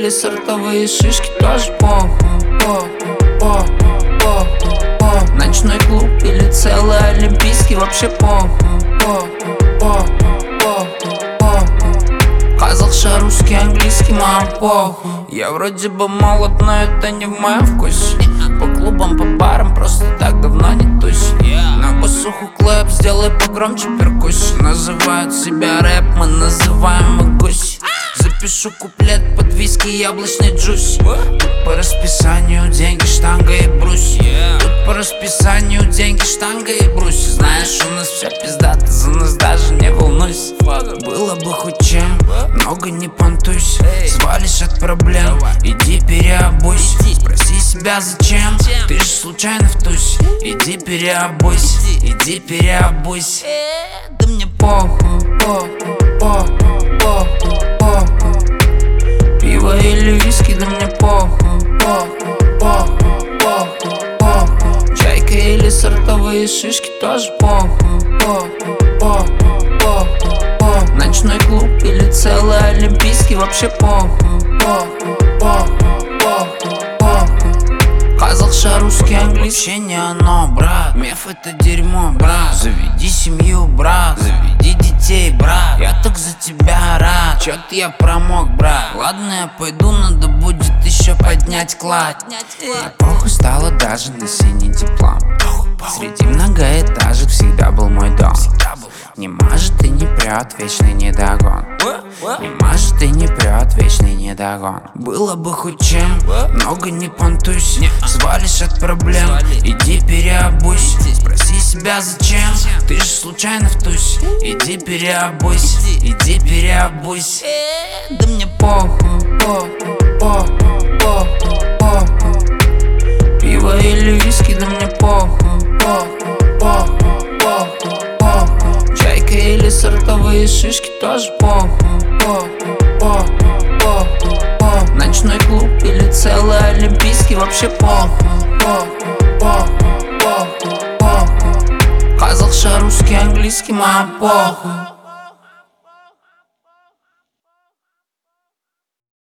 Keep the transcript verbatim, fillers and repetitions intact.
или сортовые шишки, тоже похуй, похуй, похуй, похуй, похуй. Ночной клуб или целый олимпийский, вообще похуй, похуй, похуй, похуй, похуй. Казахша, русский, английский, мам, похуй. Я вроде бы молод, но это не в моем вкусе. По клубам, по барам, просто так давно не тусь. На басуху клэп, сделай погромче перкусь. Называют себя рэп, мы называем их гусь. Запишу куплет под виски, яблочный джусь. Тут по расписанию деньги, штанга и брус. Тут по расписанию деньги, штанга и брус. Знаешь, у нас все пиздато, за нас даже не волнуйся. Было бы хоть чем, много не понтуйся. Свалишь от проблем, иди переобуйся. Спроси себя зачем, ты же случайно в тусе. Иди переобуйся, иди переобуйся. Да мне похуй, похуй, похуй, похуй, похуй. Пиво или виски, да мне похуй, похуй, похуй, похуй, похуй. Чайка или сортовые шишки, тоже похуй, похуй, похуй, похуй, похуй. Ночной клуб или целый олимпийский, вообще похуй, похуй, похуй, похуй, похуй. Казахша, русский, английский, вообще не оно, брат. Меф это дерьмо, брат. Заведи семью, брат. Заведи детей, брат. Я так за тебя рад. Чё-то я промок, брат. Ладно, я пойду, надо будет еще поднять клад. А похуй стало даже на синий диплом. Среди многоэтажек всегда был мой дом. Не мажет и не прет вечный недогон. Не мажет и не прет вечный недогон. Было бы хоть чем, много не понтуйся. Свалишь от проблем, иди переобуйся. Спроси себя зачем, ты же случайно в тусе. Иди переобуйся, иди переобуйся. Да мне похуй, похуй, похуй, похуй, похуй. Пиво или виски, да мне похуй, похуй, похуй, похуй, похуй. Чайка или сортовые шишки, тоже похуй, похуй, похуй, похуй, похуй. Ночной клуб или целый олимпийский, вообще похуй, похуй, похуй, похуй, похуй. Казахша, русский, английский, мам, похуй.